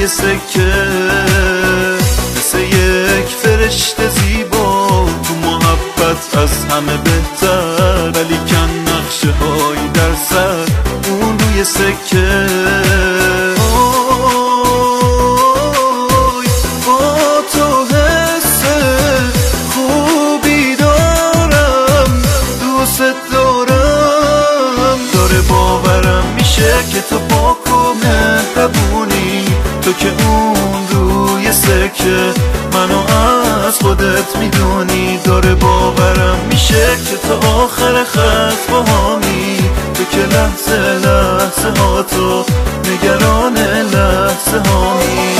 روی سکه، مثل یک فرشته زیبا تو محبت از همه بهتر، ولی کن نقشه هایی در سر اون روی سکه. با تو حس خوبی دارم، دوست دارم، داره باورم میشه که تو پاک و مهربونی، تو که اون روی سکه منو از خودت میدونی. داره باورم میشه که تو آخر خط باهامی، تو که لحظه لحظه ها تو نگران لحظه هامی.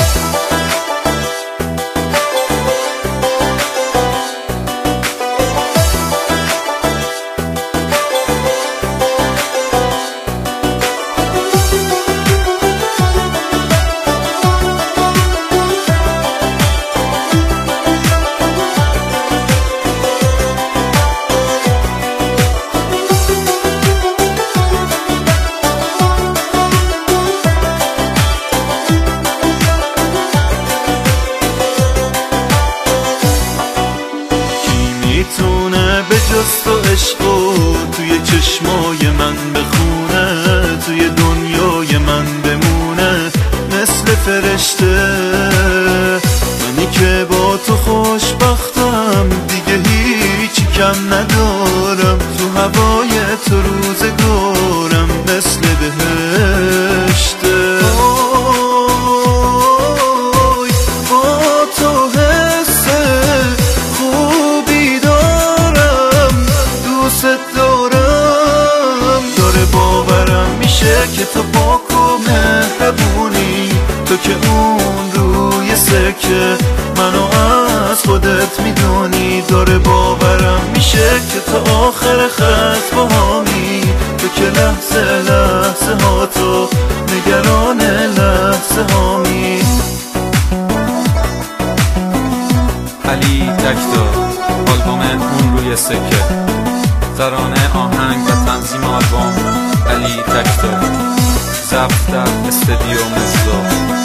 میتونه به جز تو عشقو توی چشمای من بخونه، توی دنیای من بمونه مثل فرشته. منی که با تو خوشبختم، دیگه هیچی کم ندارم، تو هوای تو روزگارم مثل بهشته. که تو پاک و مهربونی، تو که اون روی سکه منو از خودت میدونی. داره باورم میشه که تو آخر خط باهامی، تو که لحظه لحظه ها تو نگران لحظه هامی. علی تکتا، آلبوم اون روی سکه، ترانه، آهنگ و تنظیم آلبوم علی تکتا، ضبط در استودیو مزدا.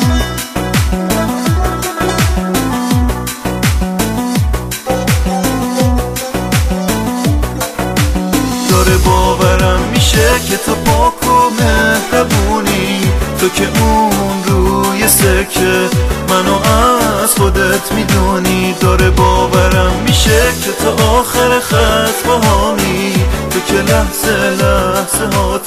داره باورم میشه که تو پاک و مهربونی، تو که اون روی سکه منو از خودت میدونی. داره باورم میشه که تو آخر خط باهامی، تو که لحظه لحظه ها